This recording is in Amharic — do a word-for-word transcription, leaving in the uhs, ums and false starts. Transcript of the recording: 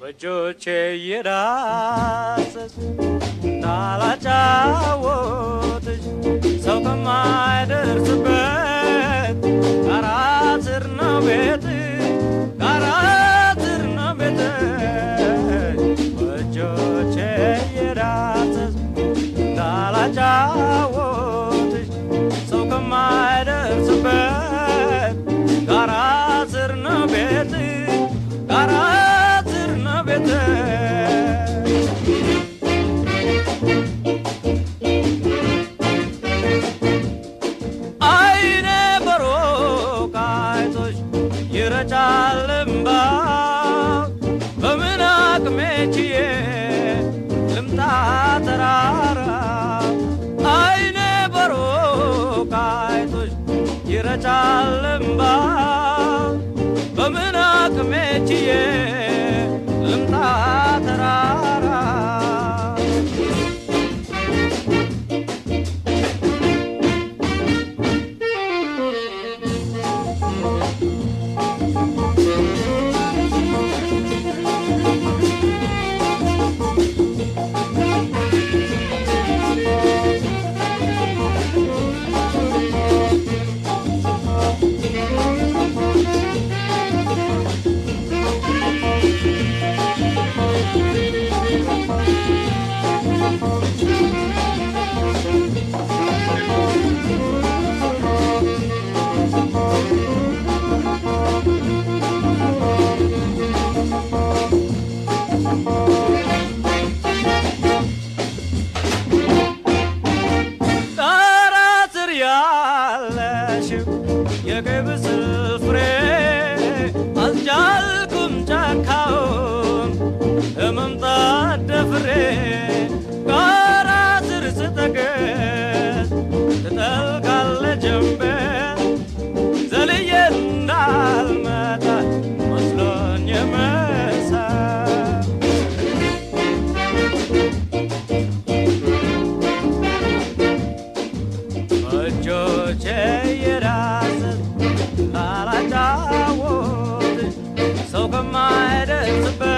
በእጆቼ የዳሰስ እንዳላጫወትሽ ሰው ከማይደርስበት ጋራ ስር ነው ቤትሽ ጋራ ስር ነው ቤትሽ በእጆቼ የዳሰስ እንዳላጫወትሽ ሰው ከማይደርስበት ጋራ ስር ነው ቤትሽ ጋራ ስር ነው ቤትሽ አይኔ በሩቅ አይቶሽ ይረጫል እምባ በምን አቅሜ ችዬ ልምጣ ተራራ አይኔ በሩቅ አይቶሽ ይረጫል እምባ በምን አቅሜ ችዬ ልምጣ ተራራ የገብስል ፍሬ አልቻልኩም ጫካውን ለመምጣት ደፍሬ ጋራ ስር ስጠገስ ትጠልቃለ ጀንበር ዘልዬ እንዳልመጣ መስሎኝ የመሳብ በእጆቼ የዳሰስ እንዳላጫወትሽ ሰው ከማይደርስበት